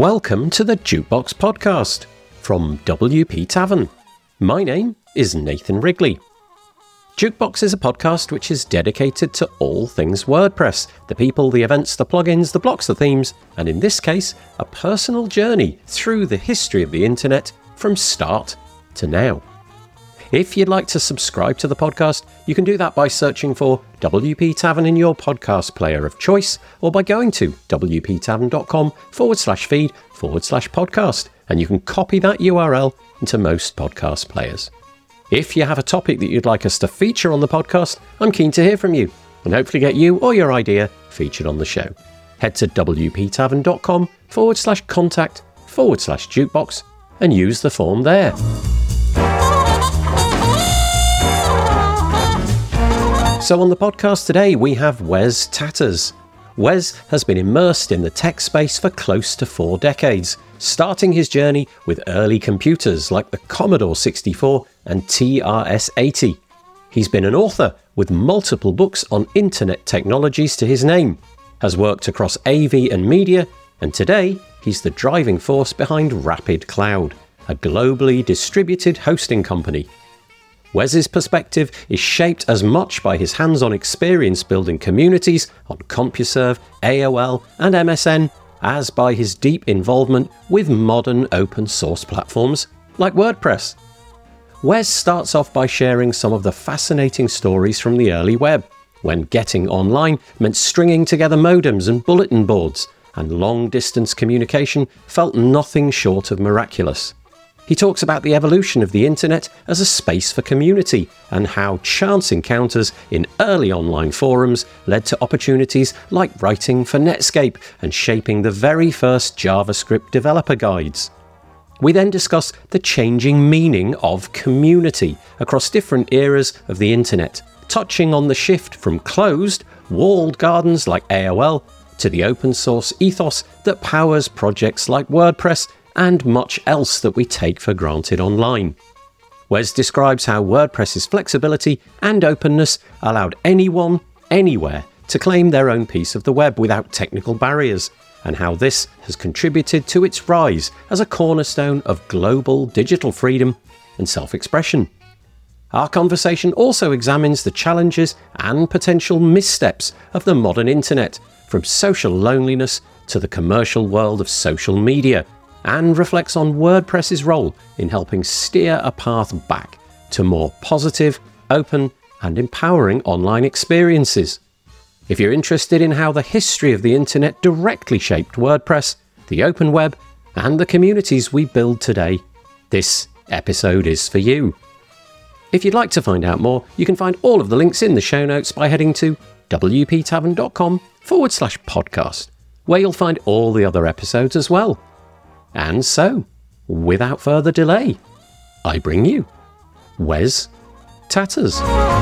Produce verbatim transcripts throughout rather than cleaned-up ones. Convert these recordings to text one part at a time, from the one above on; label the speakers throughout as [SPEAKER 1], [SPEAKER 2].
[SPEAKER 1] Welcome to the Jukebox Podcast from W P Tavern. My name is Nathan Wrigley. Jukebox is a podcast which is dedicated to all things WordPress, the people, the events, the plugins, the blocks, the themes, and in this case, a personal journey through the history of the internet from start to now. If you'd like to subscribe to the podcast, you can do that by searching for W P Tavern in your podcast player of choice, or by going to wptavern.com forward slash feed forward slash podcast, and you can copy that U R L into most podcast players. If you have a topic that you'd like us to feature on the podcast, I'm keen to hear from you, and hopefully get you or your idea featured on the show. Head to wptavern.com forward slash contact forward slash jukebox and use the form there. So on the podcast today, we have Wes Tatters. Wes has been immersed in the tech space for close to four decades, starting his journey with early computers like the Commodore sixty-four and T R S eighty. He's been an author with multiple books on internet technologies to his name, has worked across A V and media, and today he's the driving force behind Rapid Cloud, a globally distributed hosting company. Wes's perspective is shaped as much by his hands-on experience building communities on CompuServe, A O L and M S N as by his deep involvement with modern open source platforms like WordPress. Wes starts off by sharing some of the fascinating stories from the early web, when getting online meant stringing together modems and bulletin boards, and long-distance communication felt nothing short of miraculous. He talks about the evolution of the internet as a space for community and how chance encounters in early online forums led to opportunities like writing for Netscape and shaping the very first JavaScript developer guides. We then discuss the changing meaning of community across different eras of the internet, touching on the shift from closed, walled gardens like A O L to the open source ethos that powers projects like WordPress and much else that we take for granted online. Wes describes how WordPress's flexibility and openness allowed anyone, anywhere, to claim their own piece of the web without technical barriers, and how this has contributed to its rise as a cornerstone of global digital freedom and self-expression. Our conversation also examines the challenges and potential missteps of the modern internet, from social loneliness to the commercial world of social media, and reflects on WordPress's role in helping steer a path back to more positive, open, and empowering online experiences. If you're interested in how the history of the internet directly shaped WordPress, the open web, and the communities we build today, this episode is for you. If you'd like to find out more, you can find all of the links in the show notes by heading to wptavern.com forward slash podcast, where you'll find all the other episodes as well. And so, without further delay, I bring you Wes Tatters.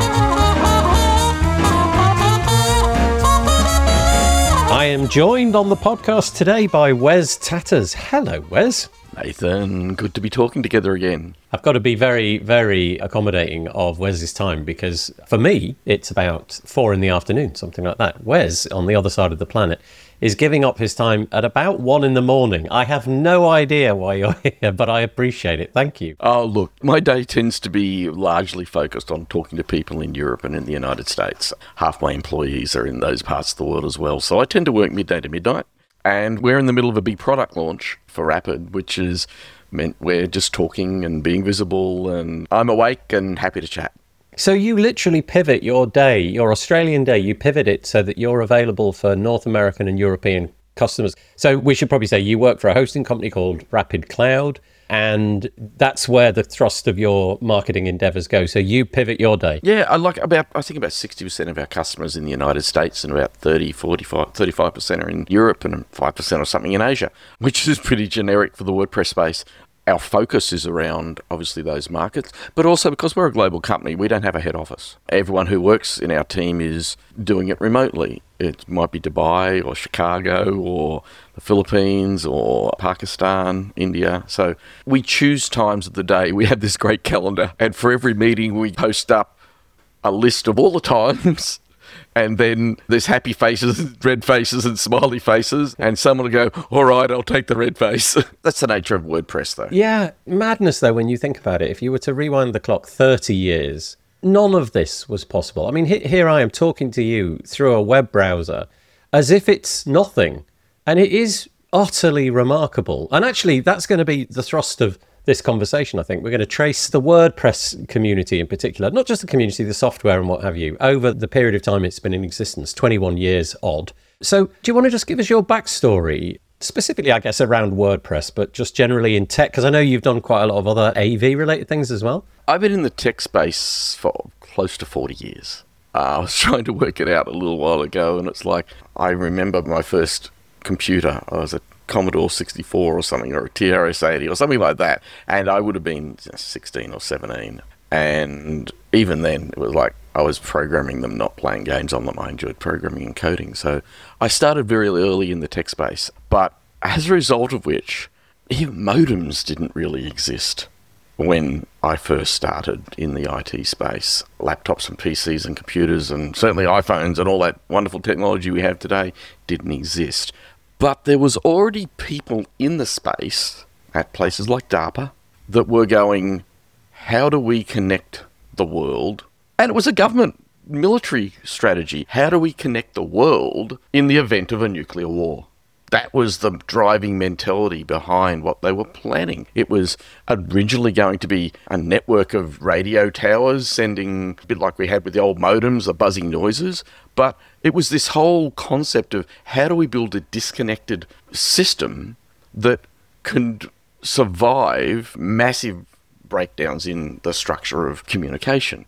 [SPEAKER 1] I am joined on the podcast today by Wes Tatters. Hello, Wes.
[SPEAKER 2] Nathan, good to be talking together again.
[SPEAKER 1] I've got to be very, very accommodating of Wes's time, because for me, it's about four in the afternoon, something like that. Wes, on the other side of the planet, is giving up his time at about one in the morning. I have no idea why you're here, but I appreciate it. Thank you.
[SPEAKER 2] Oh, look, my day tends to be largely focused on talking to people in Europe and in the United States. Half my employees are in those parts of the world as well, so I tend to work midday to midnight. And we're in the middle of a big product launch for Rapid, which is meant we're just talking and being visible, and I'm awake and happy to chat.
[SPEAKER 1] So you literally pivot your day, your Australian day, you pivot it so that you're available for North American and European customers. So we should probably say you work for a hosting company called Rapid Cloud, and that's where the thrust of your marketing endeavors go. So you pivot your day.
[SPEAKER 2] Yeah, I like about, I think about sixty percent of our customers in the United States, and about thirty, forty-five, thirty-five percent are in Europe, and five percent or something in Asia, which is pretty generic for the WordPress space. Our focus is around, obviously, those markets, but also because we're a global company, we don't have a head office. Everyone who works in our team is doing it remotely. It might be Dubai or Chicago or the Philippines or Pakistan, India. So we choose times of the day. We have this great calendar, and for every meeting we post up a list of all the times And then there's happy faces, red faces and smiley faces. And someone will go, all right, I'll take the red face. That's the nature of WordPress, though.
[SPEAKER 1] Yeah, madness, though, when you think about it. If you were to rewind the clock thirty years, none of this was possible. I mean, here I am talking to you through a web browser as if it's nothing. And it is utterly remarkable. And actually, that's going to be the thrust of this conversation, I think. We're going to trace the WordPress community in particular, not just the community, the software and what have you, over the period of time it's been in existence, twenty-one years odd. So do you want to just give us your backstory, specifically, I guess, around WordPress, but just generally in tech? Because I know you've done quite a lot of other A V-related things as well.
[SPEAKER 2] I've been in the tech space for close to forty years. Uh, I was trying to work it out a little while ago, and it's like, I remember my first computer. I was a Commodore sixty-four or something, or a T R S eighty or something like that, and I would have been sixteen or seventeen, and even then it was like I was programming them, not playing games on them. I enjoyed programming and coding, so I started very early in the tech space, but as a result of which, even modems didn't really exist when I first started in the I T space. Laptops and P Cs and computers and certainly iPhones and all that wonderful technology we have today didn't exist. But there was already people in the space at places like DARPA that were going, how do we connect the world? And it was a government military strategy. How do we connect the world in the event of a nuclear war? That was the driving mentality behind what they were planning. It was originally going to be a network of radio towers sending, a bit like we had with the old modems, the buzzing noises, but it was this whole concept of how do we build a disconnected system that can survive massive breakdowns in the structure of communication.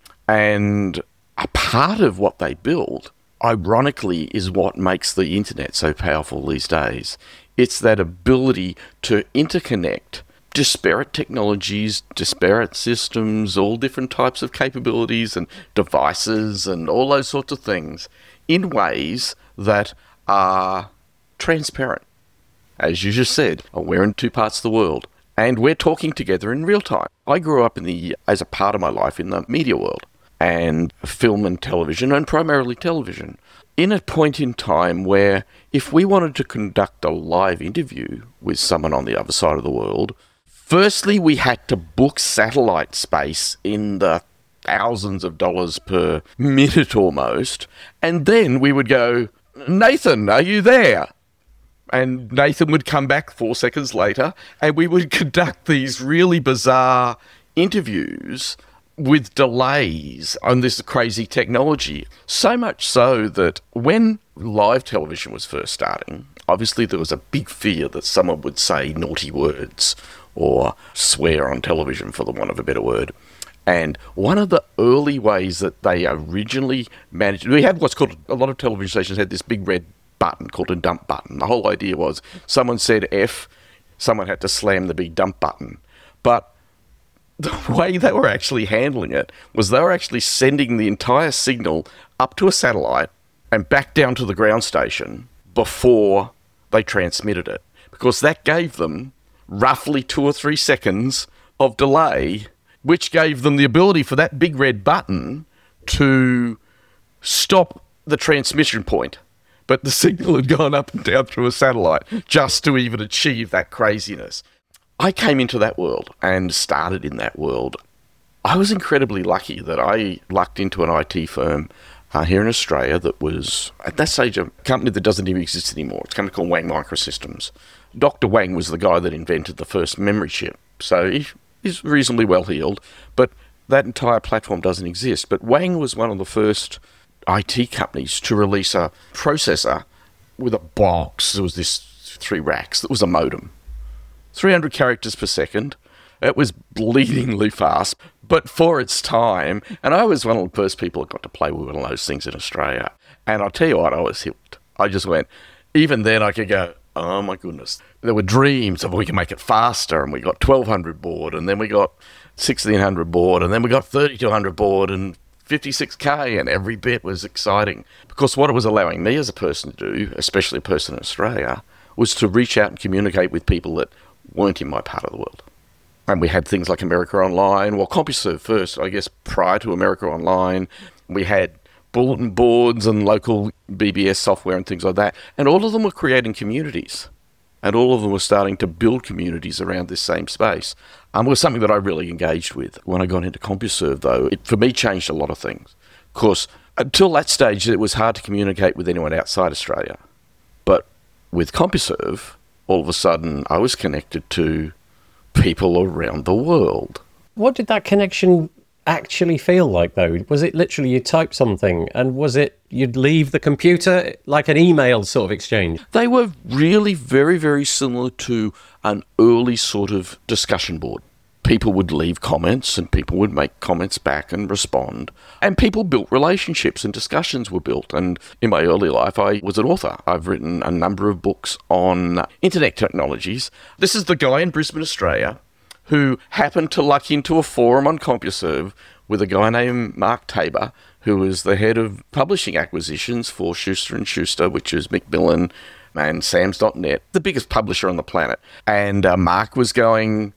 [SPEAKER 2] And a part of what they built, ironically, is what makes the internet so powerful these days. It's that ability to interconnect disparate technologies, disparate systems, all different types of capabilities and devices and all those sorts of things in ways that are transparent. As you just said, we're in two parts of the world and we're talking together in real time. I grew up in the, as a part of my life, in the media world and film and television, and primarily television, in a point in time where if we wanted to conduct a live interview with someone on the other side of the world, firstly, we had to book satellite space in the thousands of dollars per minute almost, and then we would go, Nathan, are you there? And Nathan would come back four seconds later, and we would conduct these really bizarre interviews with delays on this crazy technology. So much so that when live television was first starting, obviously there was a big fear that someone would say naughty words or swear on television, for the want of a better word. And one of the early ways that they originally managed, we had what's called, a lot of television stations had this big red button called a dump button. The whole idea was someone said F, someone had to slam the big dump button. But the way they were actually handling it was they were actually sending the entire signal up to a satellite and back down to the ground station before they transmitted it, because that gave them roughly two or three seconds of delay, which gave them the ability for that big red button to stop the transmission point. But the signal had gone up and down through a satellite just to even achieve that craziness. I came into that world and started in that world. I was incredibly lucky that I lucked into an I T firm uh, here in Australia that was, at that stage, a company that doesn't even exist anymore. It's a company called Wang Microsystems. Doctor Wang was the guy that invented the first memory chip, so he, he's reasonably well heeled, but that entire platform doesn't exist. But Wang was one of the first I T companies to release a processor with a box. There was this three racks that was a modem. three hundred characters per second. It was bleedingly fast, but for its time, and I was one of the first people that got to play with one of those things in Australia. And I'll tell you what, I was hooked. I just went, even then I could go, oh my goodness. There were dreams of we can make it faster, and we got twelve hundred board, and then we got sixteen hundred board, and then we got thirty-two hundred board, and fifty-six K, and every bit was exciting. Because what it was allowing me as a person to do, especially a person in Australia, was to reach out and communicate with people that weren't in my part of the world. And we had things like America Online, well, CompuServe first, I guess, prior to America Online. We had bulletin boards and local B B S software and things like that. And all of them were creating communities. And all of them were starting to build communities around this same space. Um, it was something that I really engaged with. When I got into CompuServe, though, it for me changed a lot of things. Of course, until that stage, it was hard to communicate with anyone outside Australia. But with CompuServe, all of a sudden, I was connected to people around the world.
[SPEAKER 1] What did that connection actually feel like, though? Was it literally you type something, and was it you'd leave the computer, like an email sort of exchange?
[SPEAKER 2] They were really very, very similar to an early sort of discussion board. People would leave comments and people would make comments back and respond. And people built relationships and discussions were built. And in my early life, I was an author. I've written a number of books on internet technologies. This is the guy in Brisbane, Australia, who happened to luck into a forum on CompuServe with a guy named Mark Tabor, who was the head of publishing acquisitions for Schuster and Schuster, which is Macmillan and Sams dot net, the biggest publisher on the planet. And uh, Mark was going,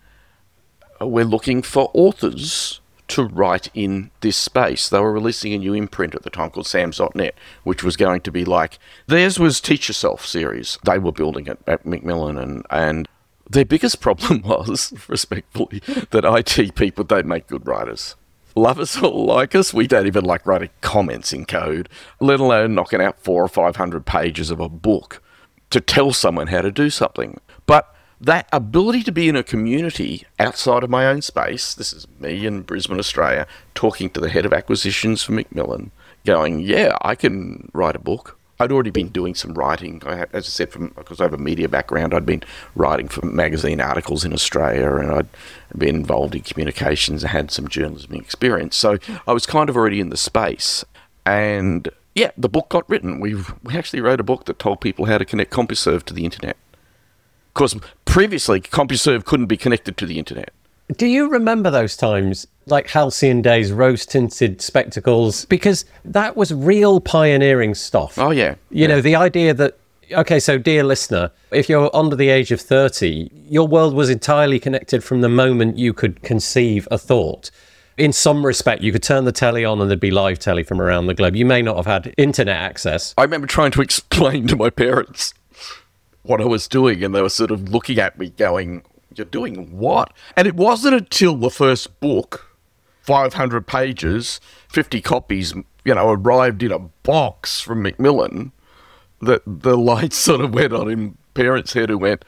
[SPEAKER 2] we're looking for authors to write in this space. They were releasing a new imprint at the time called Sams dot net, which was going to be like, theirs was Teach Yourself series. They were building it at Macmillan, and, and their biggest problem was, respectfully, that I T people don't make good writers. Love us or like us, we don't even like writing comments in code, let alone knocking out four or five hundred pages of a book to tell someone how to do something. But that ability to be in a community outside of my own space, this is me in Brisbane, Australia, talking to the head of acquisitions for Macmillan, going, yeah, I can write a book. I'd already been doing some writing. I had, as I said, from, because I have a media background, I'd been writing for magazine articles in Australia, and I'd been involved in communications and had some journalism experience. So I was kind of already in the space. And yeah, the book got written. We we actually wrote a book that told people how to connect CompuServe to the internet. Of course, previously, CompuServe couldn't be connected to the internet.
[SPEAKER 1] Do you remember those times, like halcyon days, rose-tinted spectacles? Because that was real pioneering stuff.
[SPEAKER 2] Oh, yeah.
[SPEAKER 1] You
[SPEAKER 2] yeah.
[SPEAKER 1] know, the idea that, okay, so dear listener, if you're under the age of thirty, your world was entirely connected from the moment you could conceive a thought. In some respect, you could turn the telly on and there'd be live telly from around the globe. You may not have had internet access.
[SPEAKER 2] I remember trying to explain to my parents what I was doing, and they were sort of looking at me going, you're doing what? And it wasn't until the first book, five hundred pages, fifty copies, you know, arrived in a box from Macmillan, that the lights sort of went on in parents' head who went,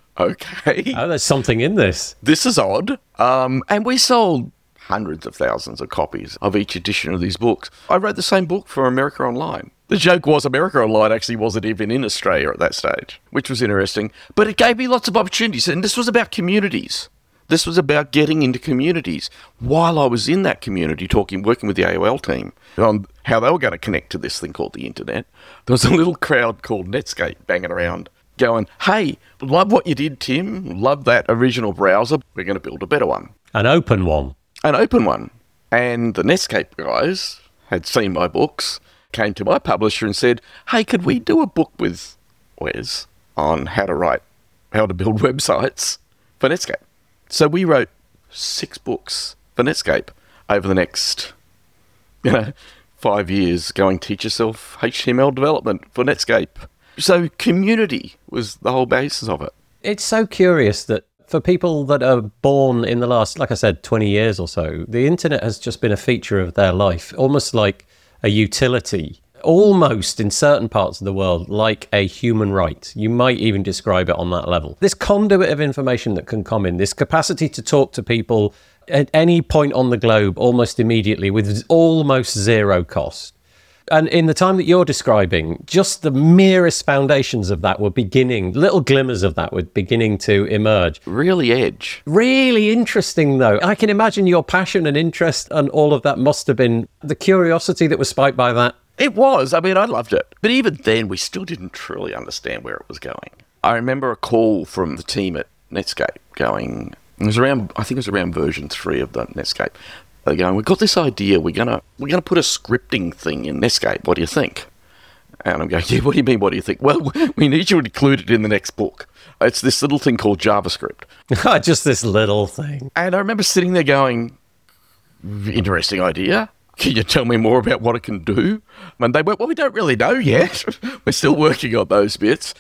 [SPEAKER 2] okay.
[SPEAKER 1] Oh, there's something in this.
[SPEAKER 2] This is odd. Um, and we sold hundreds of thousands of copies of each edition of these books. I wrote the same book for America Online. The joke was America Online actually wasn't even in Australia at that stage, which was interesting. But it gave me lots of opportunities. And this was about communities. This was about getting into communities. While I was in that community, talking, working with the A O L team on how they were going to connect to this thing called the internet, there was a little crowd called Netscape banging around going, hey, love what you did, Tim. Love that original browser. We're going to build a better one.
[SPEAKER 1] An open one.
[SPEAKER 2] An open one. And the Netscape guys had seen my books, came to my publisher and said, hey, could we do a book with Wes on how to write, how to build websites for Netscape? So we wrote six books for Netscape over the next, you know, five years, going teach yourself H T M L development for Netscape. So community was the whole basis of it.
[SPEAKER 1] It's so curious that for people that are born in the last, like I said, twenty years or so, the internet has just been a feature of their life, almost like a utility, almost in certain parts of the world, like a human right. You might even describe it on that level. This conduit of information that can come in, this capacity to talk to people at any point on the globe almost immediately with almost zero cost. And in the time that you're describing, just the merest foundations of that were beginning, little glimmers of that were beginning to emerge.
[SPEAKER 2] Really edge.
[SPEAKER 1] Really interesting, though. I can imagine your passion and interest and all of that must have been the curiosity that was spiked by that.
[SPEAKER 2] It was. I mean, I loved it. But even then, we still didn't truly understand where it was going. I remember a call from the team at Netscape going, it was around, I think it was around version three of the Netscape. They're going, we've got this idea, we're gonna we're gonna put a scripting thing in Netscape. What do you think? And I'm going, yeah, what do you mean, what do you think? Well, we need you to include it in the next book. It's this little thing called JavaScript.
[SPEAKER 1] Just this little thing.
[SPEAKER 2] And I remember sitting there going, interesting idea. can you tell me more about what it can do? And they went, well, we don't really know yet. We're still working on those bits.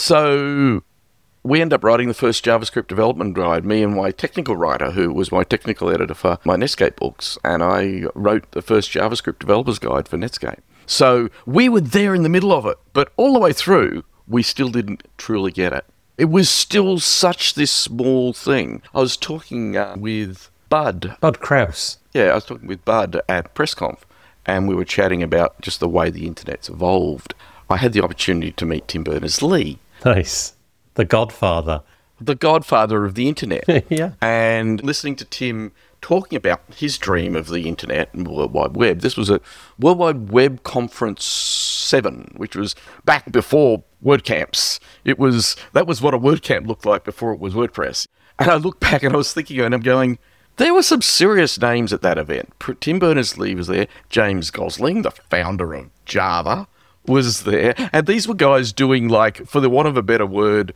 [SPEAKER 2] So we ended up writing the first JavaScript development guide, me and my technical writer, who was my technical editor for my Netscape books, and I wrote the first JavaScript developer's guide for Netscape. So we were there in the middle of it, but all the way through, we still didn't truly get it. It was still such this small thing. I was talking uh, with Bud.
[SPEAKER 1] Bud Krause.
[SPEAKER 2] Yeah, I was talking with Bud at PressConf, and we were chatting about just the way the internet's evolved. I had the opportunity to meet Tim Berners-Lee.
[SPEAKER 1] Nice. The godfather.
[SPEAKER 2] The godfather of the internet.
[SPEAKER 1] Yeah.
[SPEAKER 2] And listening to Tim talking about his dream of the internet and World Wide Web. This was a World Wide Web Conference seven, which was back before WordCamps. It was, that was what a WordCamp looked like before it was WordPress. And I look back and I was thinking, and I'm going, there were some serious names at that event. Tim Berners-Lee was there. James Gosling, the founder of Java, was there. And these were guys doing, like, for the want of a better word,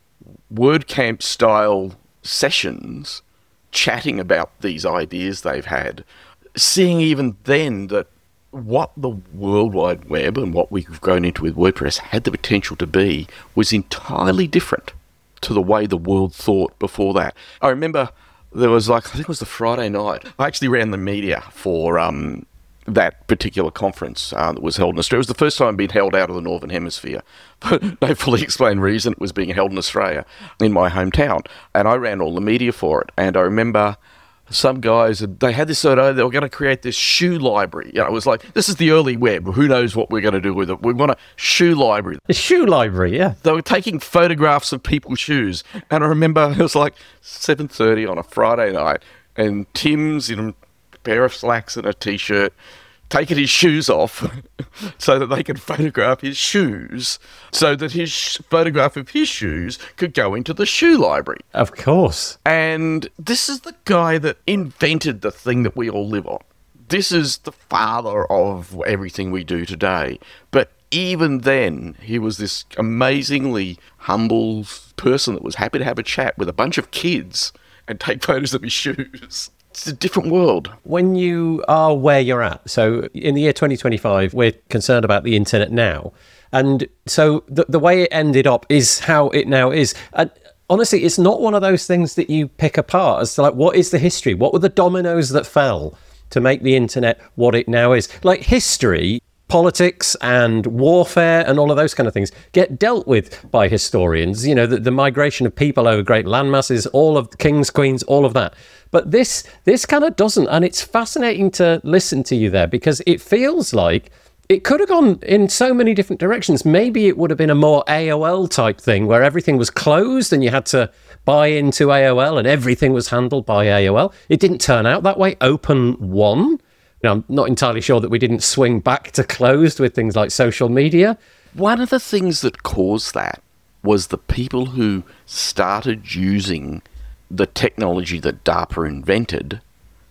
[SPEAKER 2] WordCamp style sessions, chatting about these ideas they've had, seeing even then that what the World Wide Web and what we've grown into with WordPress had the potential to be was entirely different to the way the world thought before that. I remember there was like, I think it was the Friday night, I actually ran the media for um, that particular conference uh, that was held in Australia. It was the first time it had been held out of the Northern Hemisphere. But no fully explained reason it was being held in Australia, in my hometown. And I ran all the media for it. And I remember some guys, they had this sort of, they were going to create this shoe library. You know, it was like, this is the early web. Who knows what we're going to do with it? We want a shoe library.
[SPEAKER 1] A shoe library, yeah.
[SPEAKER 2] They were taking photographs of people's shoes. And I remember it was like seven thirty on a Friday night, and Tim's in a pair of slacks and a T-shirt, taking his shoes off so that they could photograph his shoes, so that his sh- photograph of his shoes could go into the shoe library.
[SPEAKER 1] Of course.
[SPEAKER 2] And this is the guy that invented the thing that we all live on. This is the father of everything we do today. But even then, he was this amazingly humble person that was happy to have a chat with a bunch of kids and take photos of his shoes. It's a different world.
[SPEAKER 1] When you are where you're at, so in the year twenty twenty-five, we're concerned about the internet now. And so the, the way it ended up is how it now is. And honestly, it's not one of those things that you pick apart as to like, what is the history? What were the dominoes that fell to make the internet what it now is? Like history, politics and warfare and all of those kind of things get dealt with by historians. You know, the, the migration of people over great landmasses, all of the kings, queens, all of that. But this this kind of doesn't. And it's fascinating to listen to you there because it feels like it could have gone in so many different directions. Maybe it would have been a more A O L type thing where everything was closed and you had to buy into A O L and everything was handled by A O L. It didn't turn out that way. Open won. You know, I'm not entirely sure that we didn't swing back to closed with things like social media.
[SPEAKER 2] One of the things that caused that was the people who started using the technology that DARPA invented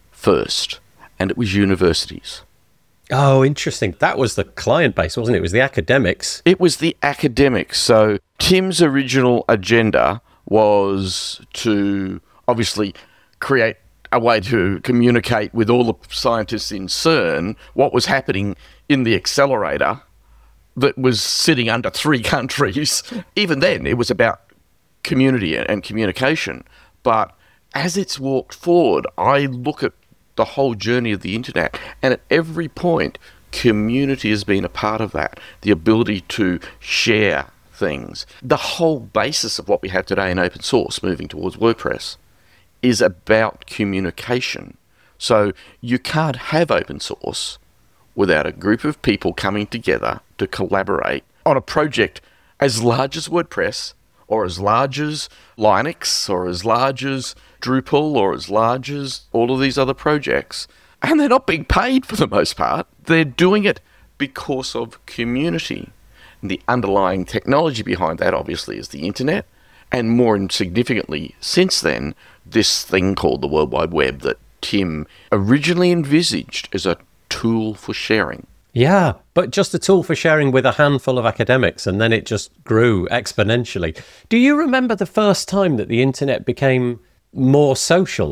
[SPEAKER 2] first, and it was universities.
[SPEAKER 1] Oh, interesting. That was the client base, wasn't it? It was the academics.
[SPEAKER 2] It was the academics. So Tim's original agenda was to obviously create a way to communicate with all the scientists in CERN what was happening in the accelerator that was sitting under three countries. Even then, it was about community and communication. But as it's walked forward, I look at the whole journey of the internet, and at every point, community has been a part of that. The ability to share things. The whole basis of what we have today in open source, moving towards WordPress, is about communication. So you can't have open source without a group of people coming together to collaborate on a project as large as WordPress, or as large as Linux, or as large as Drupal, or as large as all of these other projects. And they're not being paid for the most part. They're doing it because of community. And the underlying technology behind that, obviously, is the internet. And more significantly, since then, this thing called the World Wide Web that Tim originally envisaged as a tool for sharing.
[SPEAKER 1] Yeah, but just a tool for sharing with a handful of academics, and then it just grew exponentially. Do you remember the first time that the internet became more social?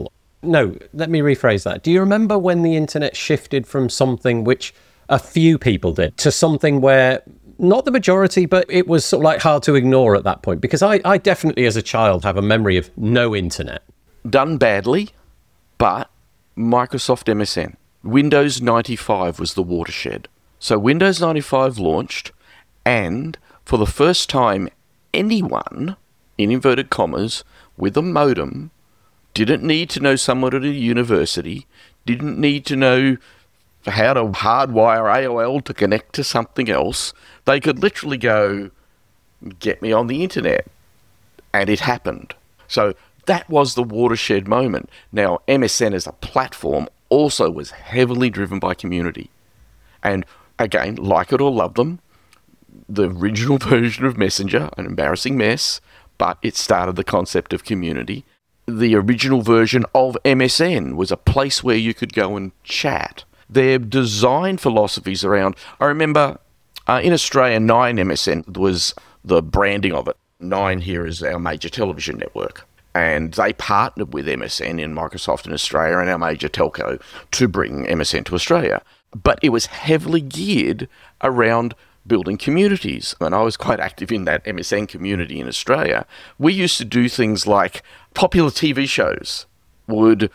[SPEAKER 1] No, let me rephrase that. Do you remember when the internet shifted from something which a few people did to something where not the majority, but it was sort of like hard to ignore at that point? Because I, I definitely, as a child, have a memory of no internet.
[SPEAKER 2] Done badly, but Microsoft M S N. Windows ninety-five was the watershed. So Windows ninety-five launched, and for the first time, anyone, in inverted commas, with a modem didn't need to know someone at a university, didn't need to know how to hardwire A O L to connect to something else. They could literally go, get me on the internet. And it happened. So that was the watershed moment. Now, M S N as a platform also was heavily driven by community. And again, like it or love them, the original version of Messenger, an embarrassing mess, but it started the concept of community. The original version of M S N was a place where you could go and chat. Their design philosophies around, I remember uh, in Australia, Nine M S N was the branding of it. Nine here is our major television network. And they partnered with M S N in Microsoft in Australia and our major telco to bring M S N to Australia. But it was heavily geared around building communities. And I was quite active in that M S N community in Australia. We used to do things like popular T V shows would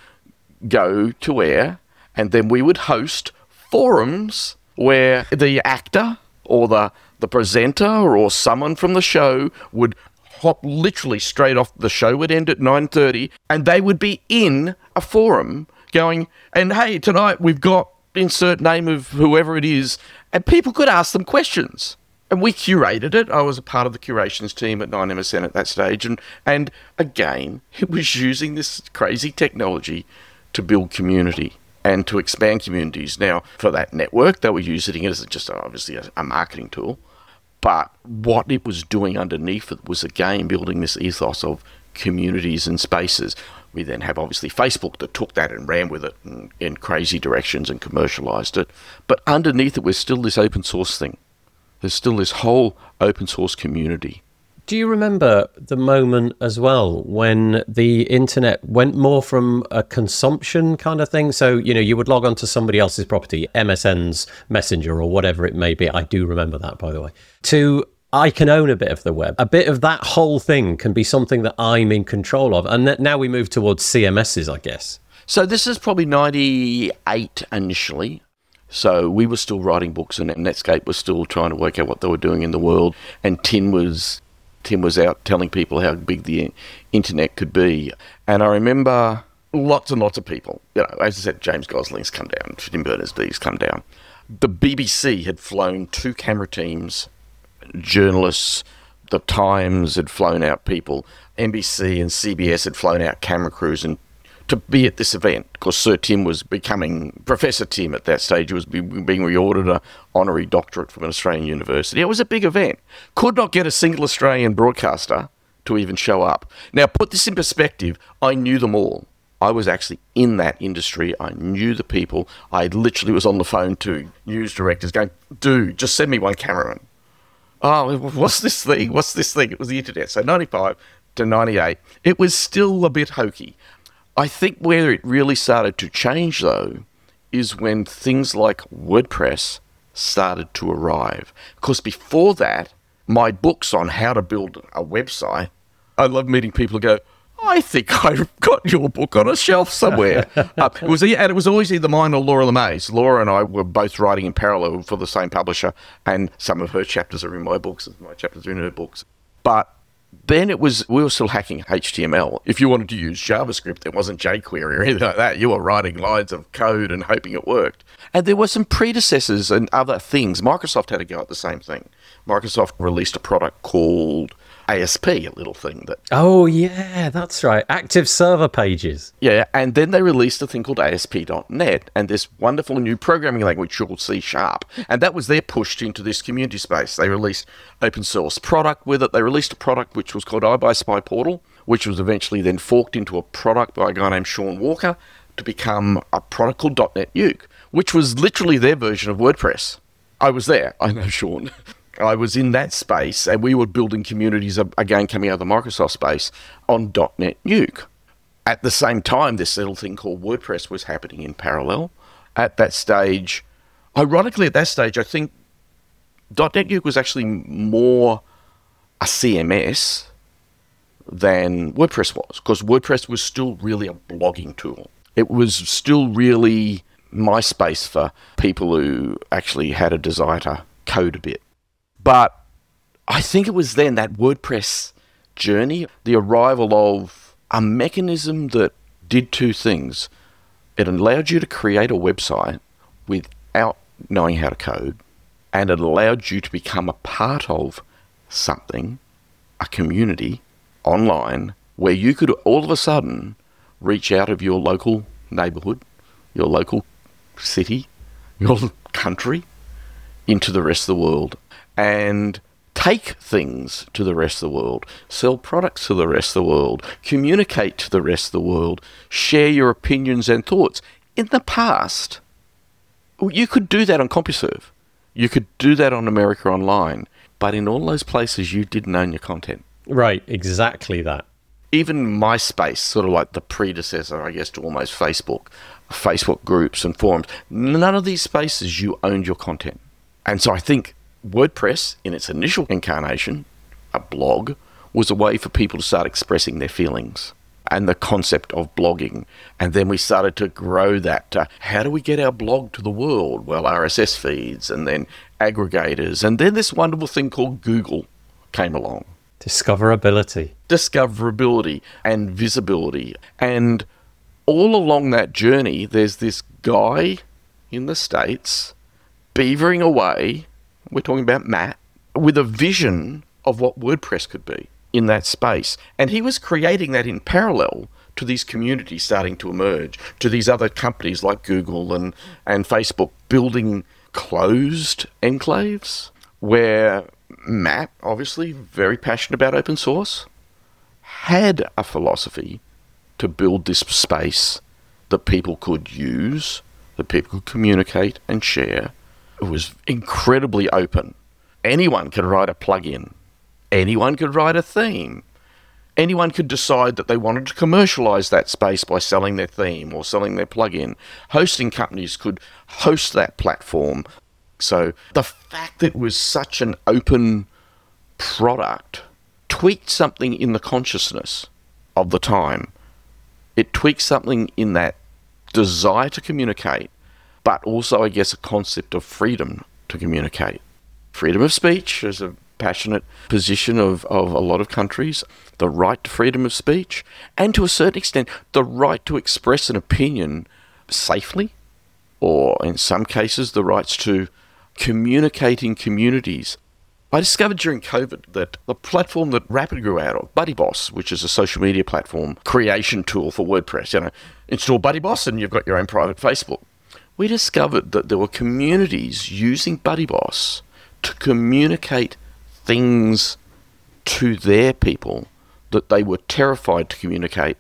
[SPEAKER 2] go to air, and then we would host forums where the actor or the, the presenter or someone from the show would hop literally straight off. The show would end at nine thirty, and they would be in a forum going, and hey, tonight we've got insert name of whoever it is, and people could ask them questions. And we curated it. I was a part of the curations team at nine M S N at that stage. And, and again, it was using this crazy technology to build community and to expand communities. Now, for that network, they were using it as just obviously a, a marketing tool. But what it was doing underneath it was, again, building this ethos of communities and spaces. We then have, obviously, Facebook that took that and ran with it in, in crazy directions and commercialized it. But underneath it was still this open source thing. There's still this whole open source community.
[SPEAKER 1] Do you remember the moment as well when the internet went more from a consumption kind of thing? So, you know, you would log on to somebody else's property, M S N's Messenger or whatever it may be. I do remember that, by the way. To I can own a bit of the web. A bit of that whole thing can be something that I'm in control of. And that now we move towards C M Ss, I guess.
[SPEAKER 2] So this is probably ninety-eight initially. So we were still writing books, and Netscape was still trying to work out what they were doing in the world. And Tim was Tim was out telling people how big the internet could be. And I remember lots and lots of people, you know, as I said, James Gosling's come down, Tim Berners-Lee's come down. The B B C had flown two camera teams, journalists. The Times had flown out people. N B C and C B S had flown out camera crews and to be at this event, because Sir Tim was becoming Professor Tim at that stage. He was be, being rewarded an honorary doctorate from an Australian university. It was a big event. Could not get a single Australian broadcaster to even show up. Now, put this in perspective, I knew them all. I was actually in that industry. I knew the people. I literally was on the phone to news directors going, dude, just send me one cameraman. Oh, what's this thing? What's this thing? It was the internet. So ninety-five to ninety-eight, it was still a bit hokey. I think where it really started to change, though, is when things like WordPress started to arrive. Because before that, my books on how to build a website, I love meeting people who go, I think I've got your book on a shelf somewhere. uh, it was, and it was always either mine or Laura LeMay's. Laura and I were both writing in parallel for the same publisher, and some of her chapters are in my books, and my chapters are in her books. But then it was, we were still hacking H T M L. If you wanted to use JavaScript, there wasn't jQuery or anything like that. You were writing lines of code and hoping it worked. And there were some predecessors and other things. Microsoft had to go at the same thing. Microsoft released a product called A S P, a little thing that...
[SPEAKER 1] Oh, yeah, that's right. Active server pages.
[SPEAKER 2] Yeah, and then they released a thing called A S P dot net and this wonderful new programming language called C Sharp. And that was their push into this community space. They released open source product with it. They released a product which was called iBuySpy Portal, which was eventually then forked into a product by a guy named Sean Walker to become a product called .NET Uke, which was literally their version of WordPress. I was there. I know Sean. I was in that space, and we were building communities, again, coming out of the Microsoft space, on .NET Uke. At the same time, this little thing called WordPress was happening in parallel. At that stage, ironically, at that stage, I think .NET was actually more a C M S than WordPress was, because WordPress was still really a blogging tool. It was still really MySpace for people who actually had a desire to code a bit. But I think it was then that WordPress journey, the arrival of a mechanism that did two things. It allowed you to create a website without knowing how to code, and it allowed you to become a part of something, a community online, where you could all of a sudden reach out of your local neighborhood, your local city, your country, into the rest of the world, and take things to the rest of the world, sell products to the rest of the world, communicate to the rest of the world, share your opinions and thoughts. In the past, you could do that on CompuServe. You could do that on America Online. But in all those places, you didn't own your content.
[SPEAKER 1] Right, exactly that.
[SPEAKER 2] Even MySpace, sort of like the predecessor, I guess, to almost Facebook, Facebook groups and forums, none of these spaces you owned your content. And so I think WordPress, in its initial incarnation, a blog, was a way for people to start expressing their feelings and the concept of blogging. And then we started to grow that to how do we get our blog to the world? Well, R S S feeds and then aggregators. And then this wonderful thing called Google came along.
[SPEAKER 1] Discoverability.
[SPEAKER 2] Discoverability and visibility. And all along that journey, there's this guy in the States beavering away. We're talking about Matt, with a vision of what WordPress could be in that space. And he was creating that in parallel to these communities starting to emerge, to these other companies like Google and, and Facebook building closed enclaves, where Matt, obviously very passionate about open source, had a philosophy to build this space that people could use, that people could communicate and share. It was incredibly open. Anyone could write a plugin. Anyone could write a theme. Anyone could decide that they wanted to commercialize that space by selling their theme or selling their plugin. Hosting companies could host that platform. So the fact that it was such an open product tweaked something in the consciousness of the time. It tweaked something in that desire to communicate, but also, I guess, a concept of freedom to communicate. Freedom of speech is a passionate position of, of a lot of countries, the right to freedom of speech, and to a certain extent, the right to express an opinion safely, or in some cases, the rights to communicate in communities. I discovered during COVID that the platform that rapidly grew out of, BuddyBoss, which is a social media platform creation tool for WordPress, you know, install BuddyBoss and you've got your own private Facebook. We discovered that there were communities using BuddyBoss to communicate things to their people that they were terrified to communicate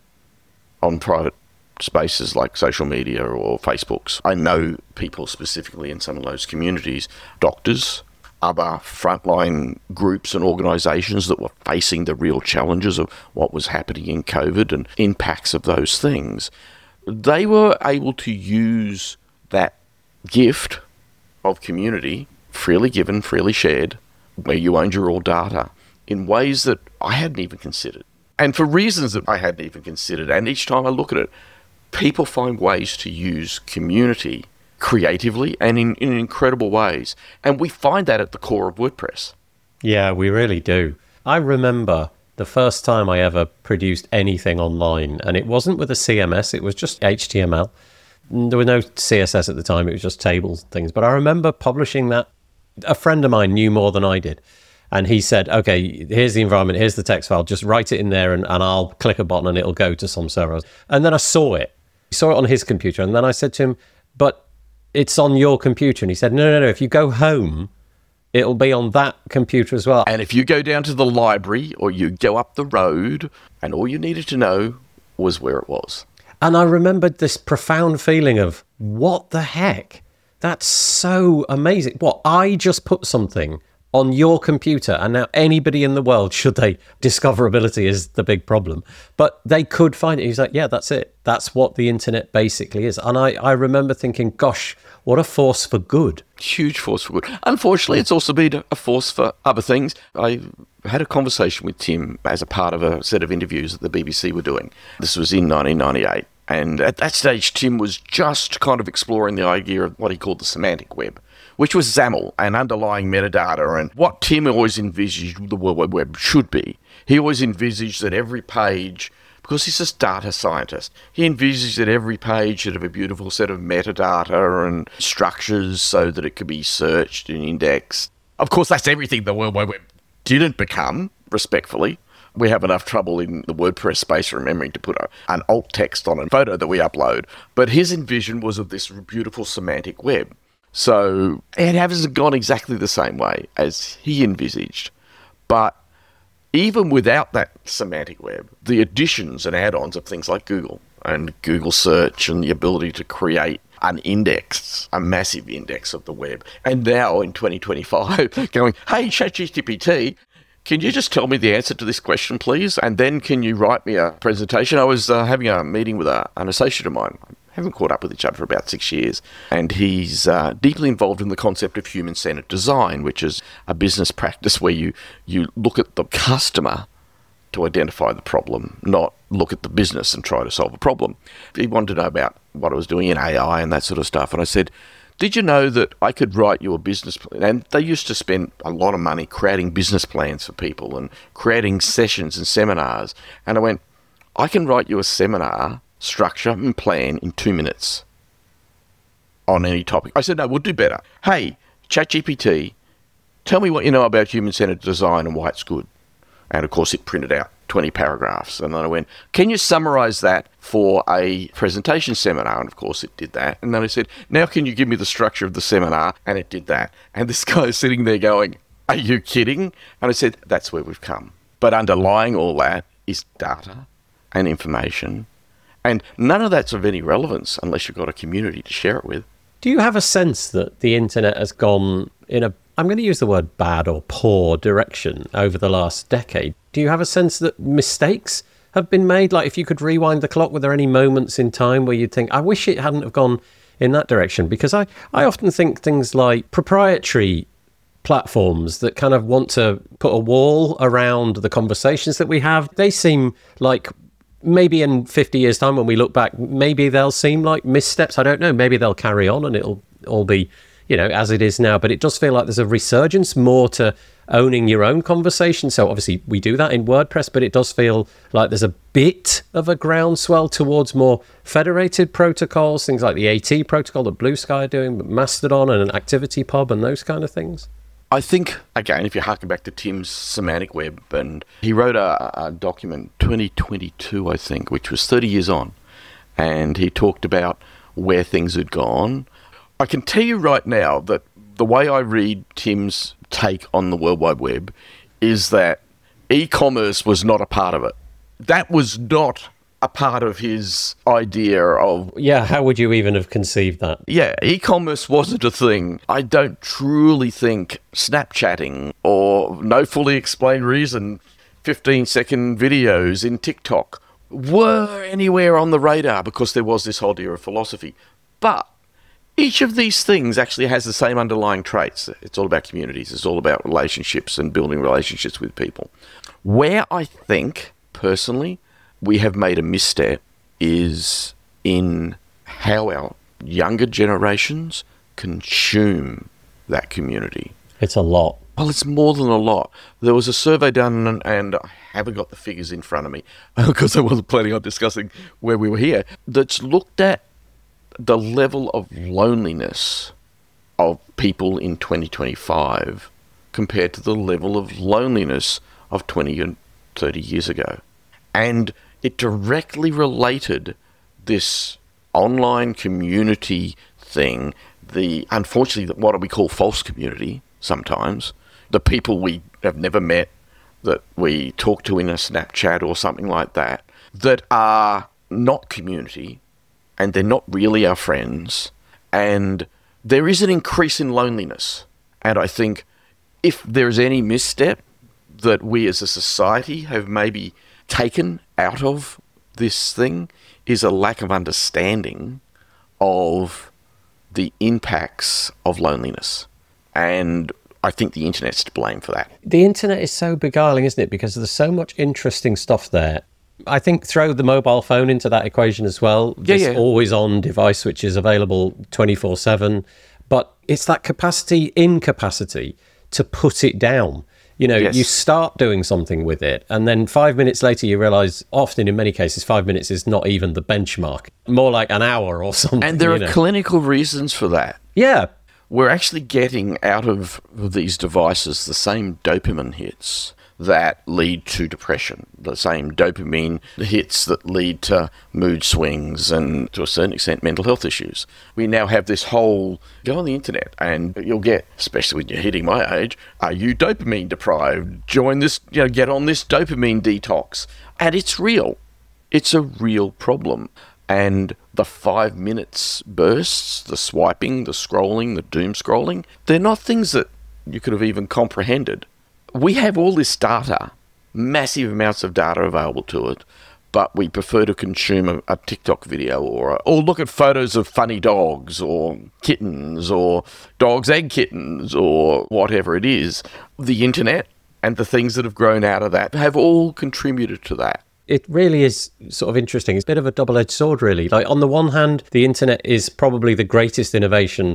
[SPEAKER 2] on private spaces like social media or Facebooks. I know people specifically in some of those communities, doctors, other frontline groups and organisations that were facing the real challenges of what was happening in COVID and impacts of those things. They were able to use that gift of community, freely given, freely shared, where you owned your raw data, in ways that I hadn't even considered. And for reasons that I hadn't even considered. And each time I look at it, people find ways to use community creatively and in, in incredible ways. And we find that at the core of WordPress.
[SPEAKER 1] Yeah, we really do. I remember the first time I ever produced anything online, and it wasn't with a C M S, it was just H T M L. There were no C S S at the time, it was just tables and things. But I remember publishing that. A friend of mine knew more than I did. And he said, okay, here's the environment, here's the text file, just write it in there and, and I'll click a button and it'll go to some server. And then I saw it. I saw it on his computer. And then I said to him, but it's on your computer. And he said, no, no, no, if you go home, it'll be on that computer as well.
[SPEAKER 2] And if you go down to the library or you go up the road, and all you needed to know was where it was.
[SPEAKER 1] And I remembered this profound feeling of, what the heck? That's so amazing. What, I just put something on your computer, and now anybody in the world, should they, discoverability is the big problem, but they could find it. He's like, yeah, that's it. That's what the internet basically is. And I, I remember thinking, gosh, what a force for good.
[SPEAKER 2] Huge force for good. Unfortunately, it's also been a force for other things. I had a conversation with Tim as a part of a set of interviews that the B B C were doing. This was in nineteen ninety-eight. And at that stage, Tim was just kind of exploring the idea of what he called the semantic web, which was XAML and underlying metadata and what Tim always envisaged the World Wide Web should be. He always envisaged that every page, because he's a data scientist, he envisaged that every page should have a beautiful set of metadata and structures so that it could be searched and indexed. Of course, that's everything the World Wide Web didn't become, respectfully. We have enough trouble in the WordPress space remembering to put a, an alt text on a photo that we upload. But his envision was of this beautiful semantic web. So it hasn't gone exactly the same way as he envisaged. But even without that semantic web, the additions and add-ons of things like Google and Google search and the ability to create an index, a massive index of the web. And now in twenty twenty-five, going, hey, ChatGPT, can you just tell me the answer to this question, please? And then can you write me a presentation? I was uh, having a meeting with a, an associate of mine. I haven't caught up with each other for about six years. And he's uh, deeply involved in the concept of human-centered design, which is a business practice where you, you look at the customer to identify the problem, not look at the business and try to solve a problem. He wanted to know about what I was doing in A I and that sort of stuff. And I said, did you know that I could write you a business plan? And they used to spend a lot of money creating business plans for people and creating sessions and seminars. And I went, I can write you a seminar structure and plan in two minutes on any topic. I said, no, we'll do better. Hey, ChatGPT, tell me what you know about human-centered design and why it's good. And of course, it printed out twenty paragraphs. And then I went, can you summarize that for a presentation seminar? And of course, it did that. And then I said, now can you give me the structure of the seminar? And it did that. And this guy is sitting there going, are you kidding? And I said, that's where we've come. But underlying all that is data and information. And none of that's of any relevance unless you've got a community to share it with.
[SPEAKER 1] Do you have a sense that the internet has gone in a, I'm going to use the word bad or poor direction over the last decade? Do you have a sense that mistakes have been made? Like, if you could rewind the clock, were there any moments in time where you'd think, I wish it hadn't have gone in that direction? Because I, I often think things like proprietary platforms that kind of want to put a wall around the conversations that we have, they seem like maybe in fifty years' time when we look back, maybe they'll seem like missteps. I don't know. Maybe they'll carry on and it'll all be, you know, as it is now. But it does feel like there's a resurgence more to owning your own conversation. So obviously we do that in WordPress, but it does feel like there's a bit of a groundswell towards more federated protocols, things like the AT protocol that Blue Sky are doing, but Mastodon and an ActivityPub and those kind of things.
[SPEAKER 2] I think, again, if you harken back to Tim's semantic web, and he wrote a, a document, twenty twenty-two, I think, which was thirty years on, and he talked about where things had gone. I can tell you right now that the way I read Tim's take on the World Wide Web is that e-commerce was not a part of it. That was not a part of his idea of...
[SPEAKER 1] Yeah, how would you even have conceived that?
[SPEAKER 2] Yeah, e-commerce wasn't a thing. I don't truly think Snapchatting or no fully explained reason fifteen-second videos in TikTok were anywhere on the radar because there was this idea of philosophy. But each of these things actually has the same underlying traits. It's all about communities. It's all about relationships and building relationships with people. Where I think, personally, we have made a misstep is in how our younger generations consume that community.
[SPEAKER 1] It's a lot.
[SPEAKER 2] Well, it's more than a lot. There was a survey done, and I haven't got the figures in front of me because I wasn't planning on discussing where we were here, that's looked at the level of loneliness of people in twenty twenty-five compared to the level of loneliness of twenty and thirty years ago. And it directly related this online community thing, the unfortunately what we call false community sometimes, the people we have never met that we talk to in a Snapchat or something like that, that are not community and they're not really our friends, and there is an increase in loneliness. And I think If there's any misstep that we as a society have maybe taken out of this thing, is a lack of understanding of the impacts of loneliness. And I think the internet's to blame for that.
[SPEAKER 1] The internet is so beguiling, isn't it? Because there's so much interesting stuff there. I think throw the mobile phone into that equation as well.
[SPEAKER 2] Yeah,
[SPEAKER 1] this
[SPEAKER 2] yeah.
[SPEAKER 1] always-on device which is available twenty-four seven. But it's that capacity, incapacity to put it down. You know,
[SPEAKER 2] Yes.
[SPEAKER 1] you start doing something with it, and then five minutes later you realise, often in many cases, five minutes is not even the benchmark. More like an hour or something.
[SPEAKER 2] And there
[SPEAKER 1] you
[SPEAKER 2] are
[SPEAKER 1] know.
[SPEAKER 2] clinical reasons for that.
[SPEAKER 1] Yeah.
[SPEAKER 2] We're actually getting out of these devices the same dopamine hits that lead to depression, the same dopamine hits that lead to mood swings and, to a certain extent, mental health issues. We now have this whole, go on the internet and you'll get, especially when you're hitting my age, are you dopamine deprived? Join this, you know, get on this dopamine detox. And it's real. It's a real problem. And the five minutes bursts, the swiping, the scrolling, the doom scrolling, they're not things that you could have even comprehended. We have all this data, massive amounts of data available to it, but we prefer to consume a, a TikTok video or, or look at photos of funny dogs or kittens or dogs and kittens or whatever it is. The internet and the things that have grown out of that have all contributed to that.
[SPEAKER 1] It really is sort of interesting. It's a bit of a double-edged sword, really. Like, on the one hand, the internet is probably the greatest innovation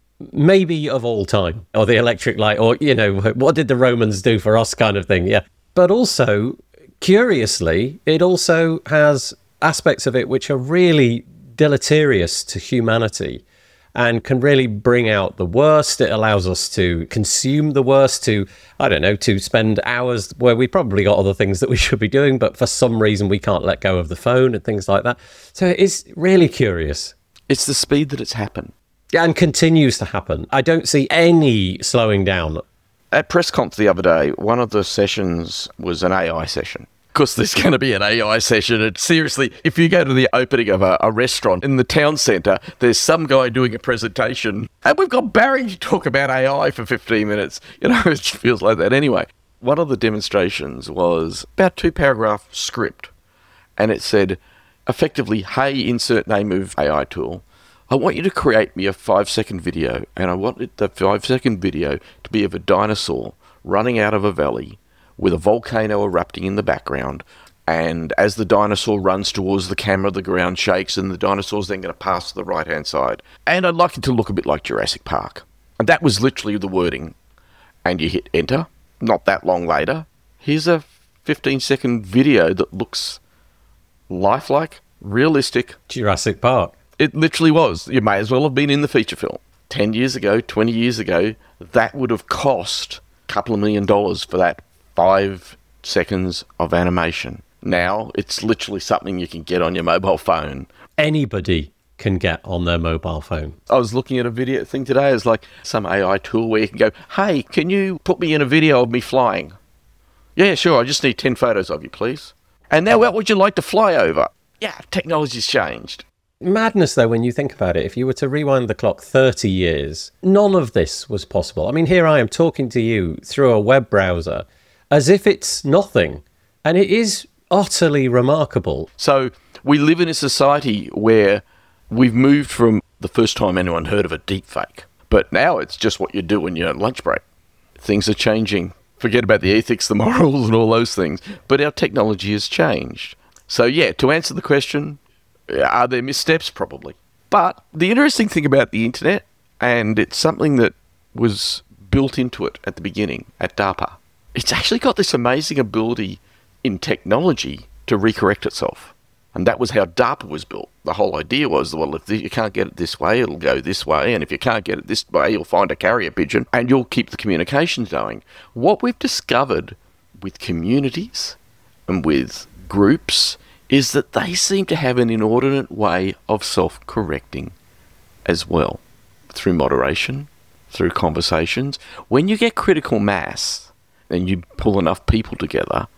[SPEAKER 1] maybe of all time, or the electric light, or, you know, what did the Romans do for us kind of thing. Yeah. But also, curiously, it also has aspects of it which are really deleterious to humanity and can really bring out the worst. It allows us to consume the worst, to, I don't know, to spend hours where we probably got other things that we should be doing, but for some reason we can't let go of the phone and things like that. So it is really curious.
[SPEAKER 2] It's the speed that it's happened.
[SPEAKER 1] And continues to happen. I don't see any slowing down.
[SPEAKER 2] At PressConf the other day, one of the sessions was an A I session. Of course, there's going to be an A I session. And seriously, if you go to the opening of a, a restaurant in the town centre, there's some guy doing a presentation, and we've got Barry to talk about A I for fifteen minutes. You know, it feels like that anyway. One of the demonstrations was about two paragraph script, and it said, effectively, hey, insert name of A I tool. I want you to create me a five-second video, and I want it, the five-second video to be of a dinosaur running out of a valley with a volcano erupting in the background, and as the dinosaur runs towards the camera, the ground shakes, and the dinosaur's then going to pass to the right-hand side. And I'd like it to look a bit like Jurassic Park. And that was literally the wording. And you hit enter. Not that long later, here's a fifteen-second video that looks lifelike, realistic.
[SPEAKER 1] Jurassic Park.
[SPEAKER 2] It literally was. You may as well have been in the feature film. Ten years ago, twenty years ago, that would have cost a couple of million dollars for that five seconds of animation. Now, it's literally something you can get on your mobile phone.
[SPEAKER 1] Anybody can get on their mobile phone.
[SPEAKER 2] I was looking at a video thing today. It's like some A I tool where you can go, hey, can you put me in a video of me flying? Yeah, sure. I just need ten photos of you, please. And now, what would you like to fly over? Yeah, technology's changed.
[SPEAKER 1] Madness, though, when you think about it. If you were to rewind the clock thirty years, none of this was possible. I mean, here I am talking to you through a web browser as if it's nothing. And it is utterly remarkable.
[SPEAKER 2] So we live in a society where we've moved from the first time anyone heard of a deepfake, but now it's just what you do when you're on lunch break. Things are changing. Forget about the ethics, the morals, and all those things. But our technology has changed. So yeah, to answer the question, are there missteps? Probably. But the interesting thing about the internet, and it's something that was built into it at the beginning at DARPA, it's actually got this amazing ability in technology to recorrect itself. And that was how DARPA was built. The whole idea was, well, if you can't get it this way, it'll go this way. And if you can't get it this way, you'll find a carrier pigeon and you'll keep the communications going. What we've discovered with communities and with groups is that they seem to have an inordinate way of self-correcting as well, through moderation, through conversations. When you get critical mass and you pull enough people together,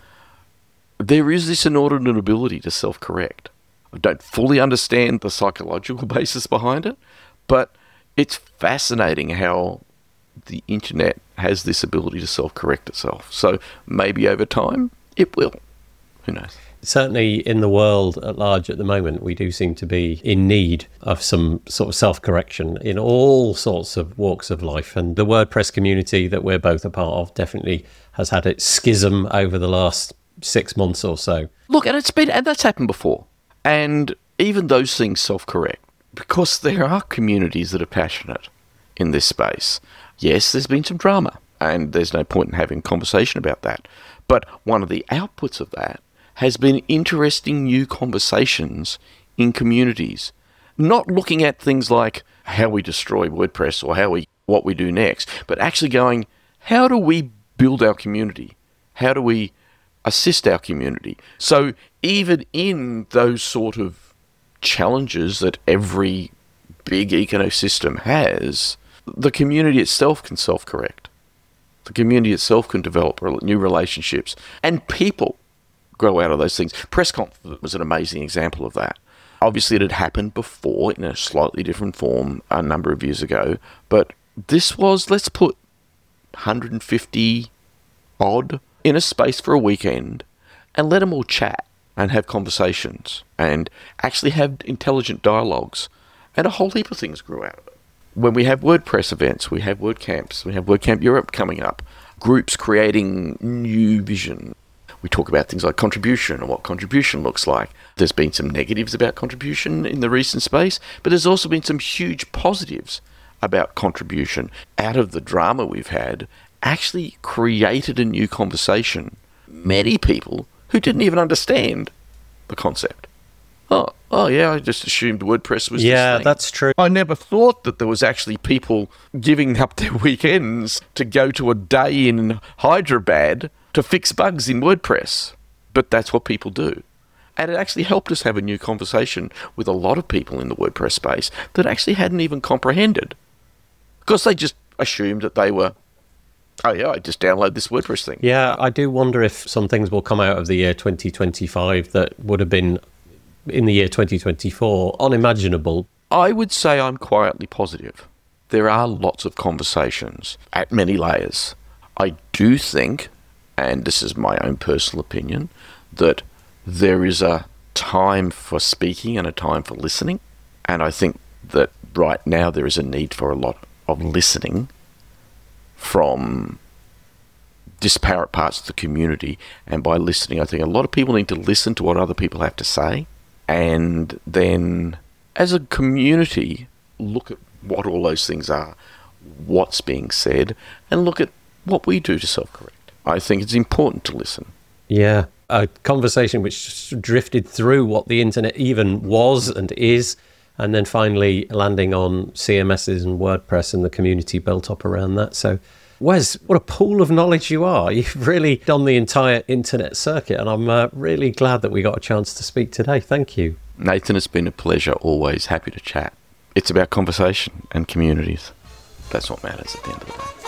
[SPEAKER 2] there is this inordinate ability to self-correct. I don't fully understand the psychological basis behind it, but it's fascinating how the internet has this ability to self-correct itself. So maybe over time, it will. Who knows?
[SPEAKER 1] Certainly in the world at large at the moment, we do seem to be in need of some sort of self-correction in all sorts of walks of life. And the WordPress community that we're both a part of definitely has had its schism over the last six months or so.
[SPEAKER 2] Look, and it's been, and that's happened before. And even those things self-correct because there are communities that are passionate in this space. Yes, there's been some drama, and there's no point in having a conversation about that. But one of the outputs of that has been interesting new conversations in communities, not looking at things like how we destroy WordPress or how we what we do next, but actually going, how do we build our community? How do we assist our community? So even in those sort of challenges that every big ecosystem has, the community itself can self-correct. The community itself can develop new relationships, and people grow out of those things. PressConf was an amazing example of that. Obviously, it had happened before in a slightly different form a number of years ago, but this was, let's put one hundred fifty odd in a space for a weekend and let them all chat and have conversations and actually have intelligent dialogues, and a whole heap of things grew out of it. When we have WordPress events, we have WordCamps, we have WordCamp Europe coming up, groups creating new vision. We talk about things like contribution and what contribution looks like. There's been some negatives about contribution in the recent space, but there's also been some huge positives about contribution. Out of the drama we've had, actually created a new conversation. Many people who didn't even understand the concept. Oh, oh yeah, I just assumed WordPress was
[SPEAKER 1] Yeah,
[SPEAKER 2] this thing.
[SPEAKER 1] that's true.
[SPEAKER 2] I never thought that there was actually people giving up their weekends to go to a day in Hyderabad to fix bugs in WordPress. But that's what people do. And it actually helped us have a new conversation with a lot of people in the WordPress space that actually hadn't even comprehended. Because they just assumed that they were, oh yeah, I just download this WordPress thing.
[SPEAKER 1] Yeah, I do wonder if some things will come out of the year twenty twenty-five that would have been in the year twenty twenty-four unimaginable.
[SPEAKER 2] I would say I'm quietly positive. There are lots of conversations at many layers. I do think, and this is my own personal opinion, that there is a time for speaking and a time for listening. And I think that right now there is a need for a lot of listening from disparate parts of the community. And by listening, I think a lot of people need to listen to what other people have to say. And then as a community, look at what all those things are, what's being said, and look at what we do to self-correct. I think it's important to listen.
[SPEAKER 1] Yeah, a conversation which drifted through what the internet even was and is, and then finally landing on C M Ss and WordPress and the community built up around that. So, Wes, what a pool of knowledge you are. You've really done the entire internet circuit, and I'm uh, really glad that we got a chance to speak today. Thank you.
[SPEAKER 2] Nathan, it's been a pleasure. Always happy to chat. It's about conversation and communities. That's what matters at the end of the day.